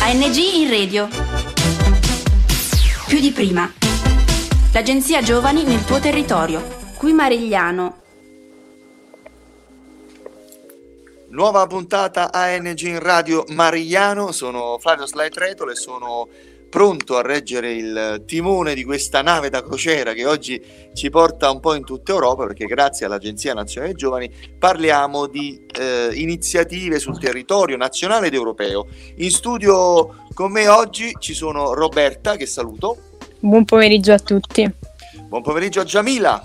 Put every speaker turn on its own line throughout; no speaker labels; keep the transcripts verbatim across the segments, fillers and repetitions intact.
A N G in radio. Più di prima. L'agenzia Giovani nel tuo territorio. Qui Marigliano.
Nuova puntata A N G in radio Marigliano. Sono Flavio Slaitretolo e sono pronto a reggere il timone di questa nave da crociera che oggi ci porta un po' in tutta Europa, perché grazie all'Agenzia Nazionale Giovani parliamo di eh, iniziative sul territorio nazionale ed europeo. In studio con me oggi ci sono Roberta, che saluto.
Buon pomeriggio a tutti.
Buon pomeriggio a Giamila.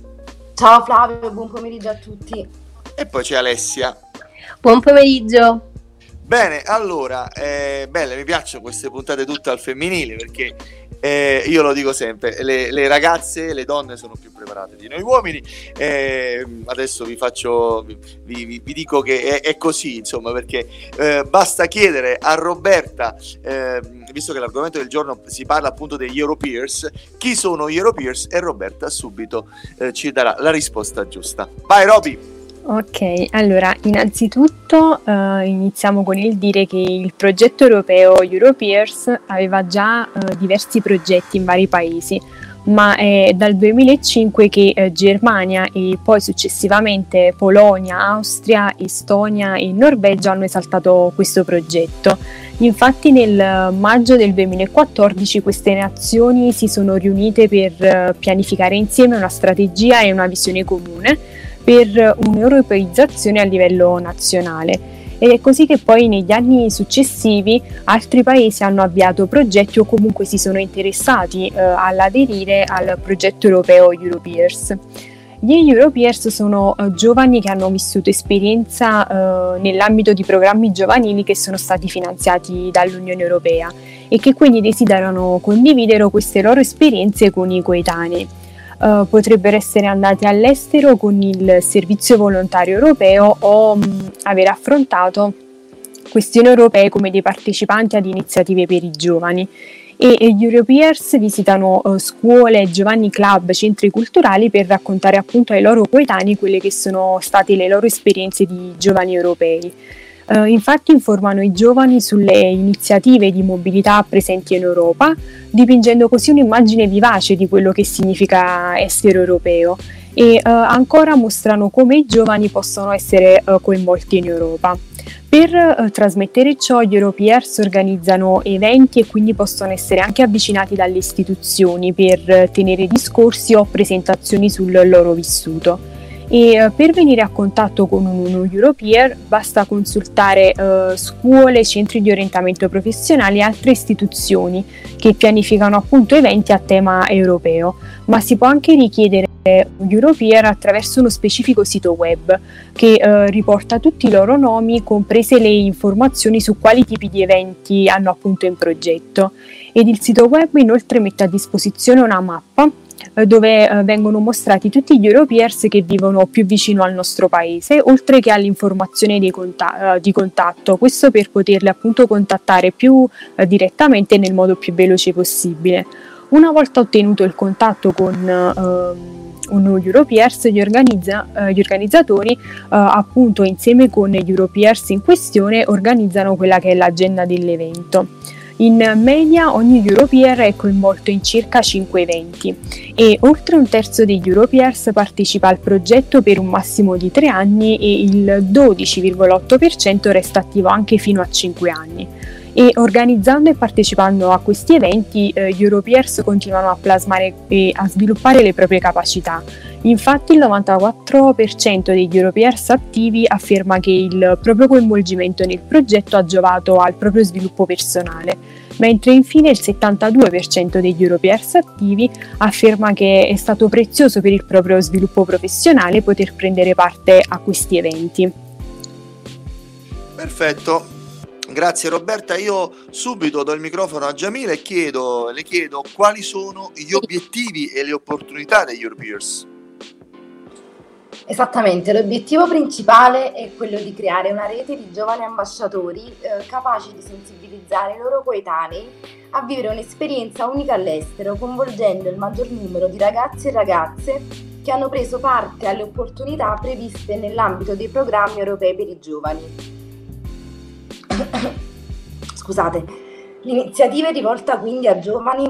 Ciao Flavio, buon pomeriggio a tutti.
E poi c'è Alessia.
Buon pomeriggio.
Bene, allora, eh, belle, mi piacciono queste puntate tutte al femminile, perché eh, io lo dico sempre, le, le ragazze, le donne sono più preparate di noi uomini. Eh, adesso vi faccio, vi, vi, vi dico che è, è così, insomma, perché eh, basta chiedere a Roberta, eh, visto che l'argomento del giorno si parla appunto degli Europeers, chi sono gli Europeers, e Roberta subito eh, ci darà la risposta giusta. Vai Roby!
Ok, allora innanzitutto eh, iniziamo con il dire che il progetto europeo Europeers aveva già eh, diversi progetti in vari paesi, ma è dal duemilacinque che eh, Germania e poi successivamente Polonia, Austria, Estonia e Norvegia hanno esaltato questo progetto. Infatti nel maggio del duemilaquattordici queste nazioni si sono riunite per eh, pianificare insieme una strategia e una visione comune per un'europeizzazione a livello nazionale, ed è così che poi negli anni successivi altri paesi hanno avviato progetti o comunque si sono interessati eh, all'aderire al progetto europeo Europeers. Gli Europeers sono eh, giovani che hanno vissuto esperienza eh, nell'ambito di programmi giovanili che sono stati finanziati dall'Unione Europea e che quindi desiderano condividere queste loro esperienze con i coetanei. Uh, potrebbero essere andati all'estero con il servizio volontario europeo o mh, aver affrontato questioni europee come dei partecipanti ad iniziative per i giovani. E, e gli Europeers visitano uh, scuole, giovani club, centri culturali per raccontare appunto ai loro coetanei quelle che sono state le loro esperienze di giovani europei. Uh, infatti informano i giovani sulle iniziative di mobilità presenti in Europa, dipingendo così un'immagine vivace di quello che significa essere europeo, e uh, ancora mostrano come i giovani possono essere uh, coinvolti in Europa. Per uh, trasmettere ciò, gli Europeers organizzano eventi e quindi possono essere anche avvicinati dalle istituzioni per uh, tenere discorsi o presentazioni sul loro vissuto. E uh, per venire a contatto con uno Europeer basta consultare uh, scuole, centri di orientamento professionale e altre istituzioni che pianificano appunto eventi a tema europeo, ma si può anche richiedere un Europeer attraverso uno specifico sito web che uh, riporta tutti i loro nomi, comprese le informazioni su quali tipi di eventi hanno appunto in progetto, ed il sito web inoltre mette a disposizione una mappa dove eh, vengono mostrati tutti gli Europeers che vivono più vicino al nostro paese, oltre che all'informazione dei conta- di contatto, questo per poterli appunto contattare più eh, direttamente nel modo più veloce possibile. Una volta ottenuto il contatto con eh, uno Europeers, gli, organizza, eh, gli organizzatori eh, appunto insieme con gli Europeers in questione organizzano quella che è l'agenda dell'evento. In media ogni Europeer è coinvolto in circa cinque eventi e oltre un terzo degli Europeers partecipa al progetto per un massimo di tre anni e il dodici virgola otto per cento resta attivo anche fino a cinque anni. E organizzando e partecipando a questi eventi eh, gli Europeers continuano a plasmare e a sviluppare le proprie capacità. Infatti il novantaquattro per cento degli Europeers attivi afferma che il proprio coinvolgimento nel progetto ha giovato al proprio sviluppo personale, mentre infine il settantadue per cento degli Europeers attivi afferma che è stato prezioso per il proprio sviluppo professionale poter prendere parte a questi eventi.
Perfetto. Grazie Roberta, io subito do il microfono a Giamila e chiedo, le chiedo quali sono gli obiettivi e le opportunità degli Europeers.
Esattamente, l'obiettivo principale è quello di creare una rete di giovani ambasciatori eh, capaci di sensibilizzare i loro coetanei a vivere un'esperienza unica all'estero, coinvolgendo il maggior numero di ragazzi e ragazze che hanno preso parte alle opportunità previste nell'ambito dei programmi europei per i giovani. Scusate. L'iniziativa è rivolta quindi a giovani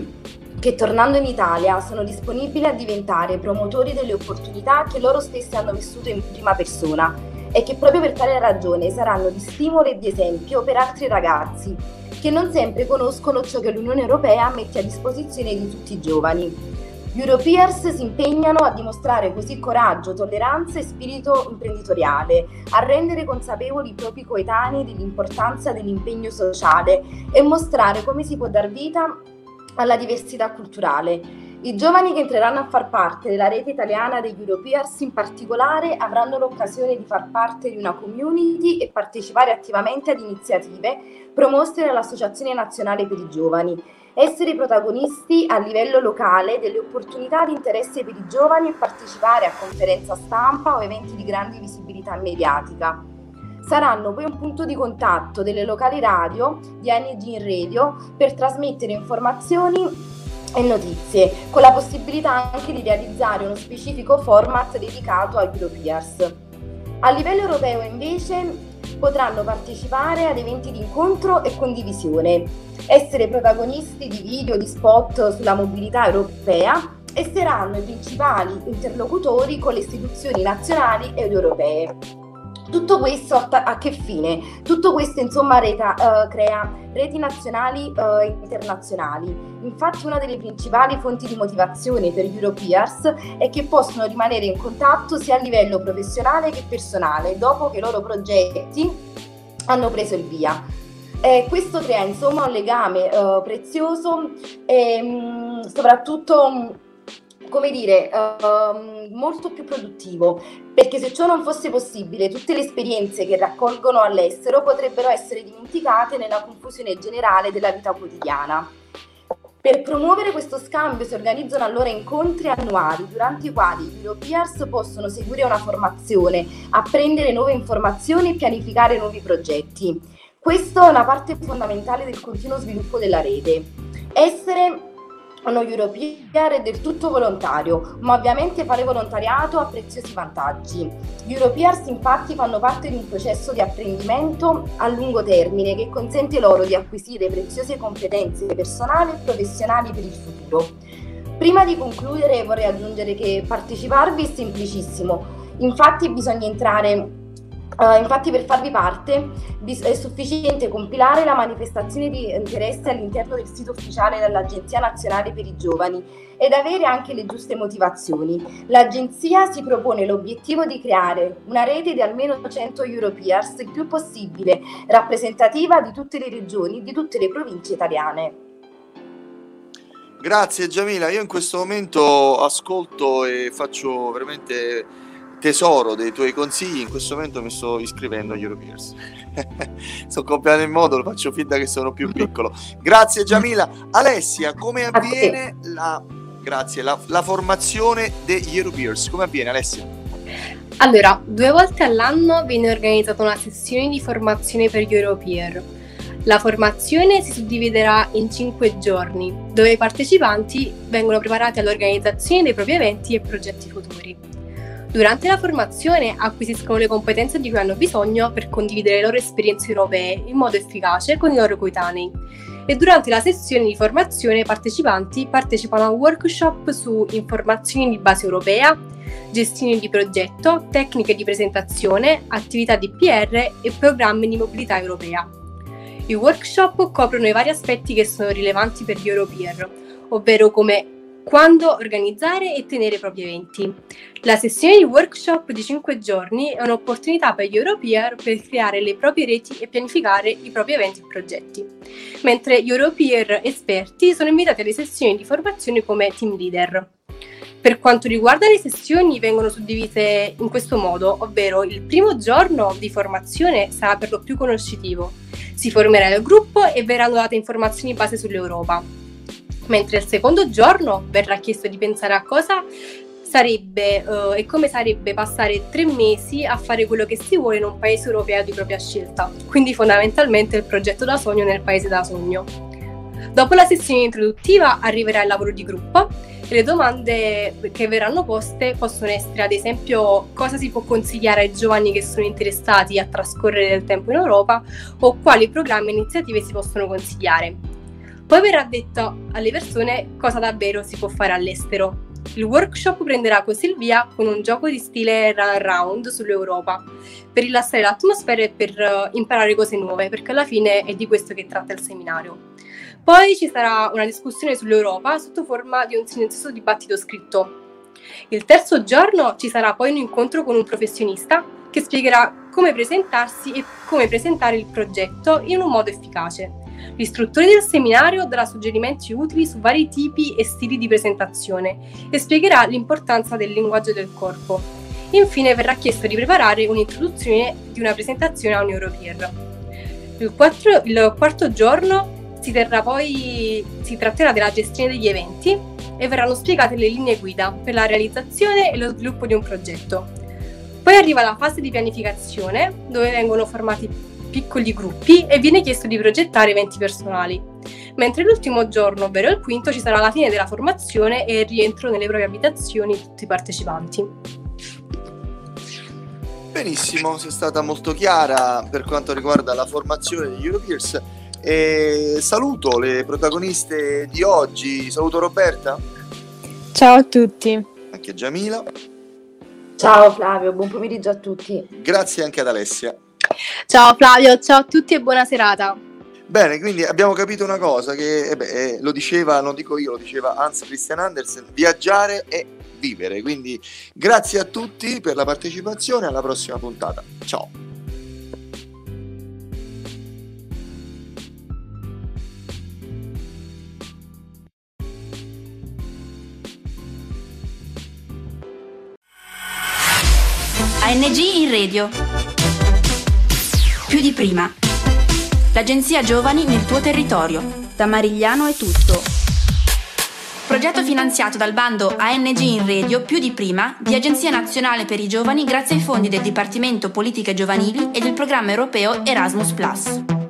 che, tornando in Italia, sono disponibili a diventare promotori delle opportunità che loro stessi hanno vissuto in prima persona e che proprio per tale ragione saranno di stimolo e di esempio per altri ragazzi che non sempre conoscono ciò che l'Unione Europea mette a disposizione di tutti i giovani. Gli Europeers si impegnano a dimostrare così coraggio, tolleranza e spirito imprenditoriale, a rendere consapevoli i propri coetanei dell'importanza dell'impegno sociale e mostrare come si può dar vita alla diversità culturale. I giovani che entreranno a far parte della rete italiana degli Europeers in particolare avranno l'occasione di far parte di una community e partecipare attivamente ad iniziative promosse dall'Associazione Nazionale per i Giovani. Essere protagonisti a livello locale delle opportunità di interesse per i giovani e partecipare a conferenza stampa o eventi di grande visibilità mediatica. Saranno poi un punto di contatto delle locali radio di A N G in Radio per trasmettere informazioni e notizie, con la possibilità anche di realizzare uno specifico format dedicato agli Europeers. A livello europeo invece potranno partecipare ad eventi di incontro e condivisione, essere protagonisti di video, di spot sulla mobilità europea e saranno i principali interlocutori con le istituzioni nazionali ed europee. Tutto questo a che fine? Tutto questo insomma reta, uh, crea reti nazionali e uh, internazionali. Infatti una delle principali fonti di motivazione per gli Europeers è che possono rimanere in contatto sia a livello professionale che personale dopo che i loro progetti hanno preso il via. Eh, questo crea insomma un legame uh, prezioso e mh, soprattutto mh, come dire, uh, molto più produttivo, perché se ciò non fosse possibile, tutte le esperienze che raccolgono all'estero potrebbero essere dimenticate nella confusione generale della vita quotidiana. Per promuovere questo scambio si organizzano allora incontri annuali, durante i quali gli Europeers possono seguire una formazione, apprendere nuove informazioni e pianificare nuovi progetti. Questa è una parte fondamentale del continuo sviluppo della rete. Essere uno Europeer è del tutto volontario, ma ovviamente fare volontariato ha preziosi vantaggi. Gli Europeers infatti fanno parte di un processo di apprendimento a lungo termine che consente loro di acquisire preziose competenze personali e professionali per il futuro. Prima di concludere vorrei aggiungere che parteciparvi è semplicissimo, infatti bisogna entrare Uh, infatti per farvi parte bis- è sufficiente compilare la manifestazione di interesse all'interno del sito ufficiale dell'Agenzia Nazionale per i Giovani ed avere anche le giuste motivazioni. L'Agenzia si propone l'obiettivo di creare una rete di almeno cento Europeers il più possibile, rappresentativa di tutte le regioni e di tutte le province italiane.
Grazie Giamila, io in questo momento ascolto e faccio veramente tesoro dei tuoi consigli. In questo momento mi sto iscrivendo agli Europeers. Sto copiando in modo, lo faccio finta che sono più piccolo. Grazie Giamila. Alessia, come avviene la, grazie, la, la formazione degli Europeers? Come avviene, Alessia?
Allora, due volte all'anno viene organizzata una sessione di formazione per gli Europeer. La formazione si suddividerà in cinque giorni, dove i partecipanti vengono preparati all'organizzazione dei propri eventi e progetti futuri. Durante la formazione acquisiscono le competenze di cui hanno bisogno per condividere le loro esperienze europee in modo efficace con i loro coetanei. E durante la sessione di formazione i partecipanti partecipano a workshop su informazioni di base europea, gestione di progetto, tecniche di presentazione, attività di P R e programmi di mobilità europea. I workshop coprono i vari aspetti che sono rilevanti per gli Europeer, ovvero come quando organizzare e tenere i propri eventi. La sessione di workshop di cinque giorni è un'opportunità per gli Europeer per creare le proprie reti e pianificare i propri eventi e progetti, mentre gli Europeer esperti sono invitati alle sessioni di formazione come team leader. Per quanto riguarda le sessioni, vengono suddivise in questo modo, ovvero il primo giorno di formazione sarà per lo più conoscitivo, si formerà il gruppo e verranno date informazioni base sull'Europa, mentre il secondo giorno verrà chiesto di pensare a cosa sarebbe uh, e come sarebbe passare tre mesi a fare quello che si vuole in un paese europeo di propria scelta, quindi fondamentalmente il progetto da sogno nel paese da sogno. Dopo la sessione introduttiva arriverà il lavoro di gruppo e le domande che verranno poste possono essere, ad esempio, cosa si può consigliare ai giovani che sono interessati a trascorrere del tempo in Europa o quali programmi e iniziative si possono consigliare. Poi verrà detto alle persone cosa davvero si può fare all'estero. Il workshop prenderà così il via con un gioco di stile run around sull'Europa, per rilassare l'atmosfera e per uh, imparare cose nuove, perché alla fine è di questo che tratta il seminario. Poi ci sarà una discussione sull'Europa sotto forma di un silenzioso dibattito scritto. Il terzo giorno ci sarà poi un incontro con un professionista che spiegherà come presentarsi e come presentare il progetto in un modo efficace. L'istruttore del seminario darà suggerimenti utili su vari tipi e stili di presentazione e spiegherà l'importanza del linguaggio del corpo. Infine verrà chiesto di preparare un'introduzione di una presentazione a un Europeer. Il, quattro, il quarto giorno si terrà poi, si tratterà della gestione degli eventi e verranno spiegate le linee guida per la realizzazione e lo sviluppo di un progetto. Poi arriva la fase di pianificazione, dove vengono formati piccoli gruppi e viene chiesto di progettare eventi personali. Mentre l'ultimo giorno, ovvero il quinto, ci sarà la fine della formazione e il rientro nelle proprie abitazioni di tutti i partecipanti.
Benissimo, sei stata molto chiara per quanto riguarda la formazione degli Europeers. E saluto le protagoniste di oggi. Saluto Roberta.
Ciao a tutti.
Anche Giamila.
Ciao Flavio, buon pomeriggio a tutti.
Grazie anche ad Alessia.
Ciao Flavio, ciao a tutti e buona serata.
Bene, quindi abbiamo capito una cosa che eh beh, eh, lo diceva, non dico io, lo diceva Hans Christian Andersen: viaggiare e vivere. Quindi grazie a tutti per la partecipazione, alla prossima puntata. Ciao.
A N G in radio. Più di prima. L'agenzia Giovani nel tuo territorio. Da Marigliano è tutto. Progetto finanziato dal bando A N G in radio Più di prima di Agenzia Nazionale per i Giovani grazie ai fondi del Dipartimento Politiche Giovanili e del programma europeo Erasmus plus.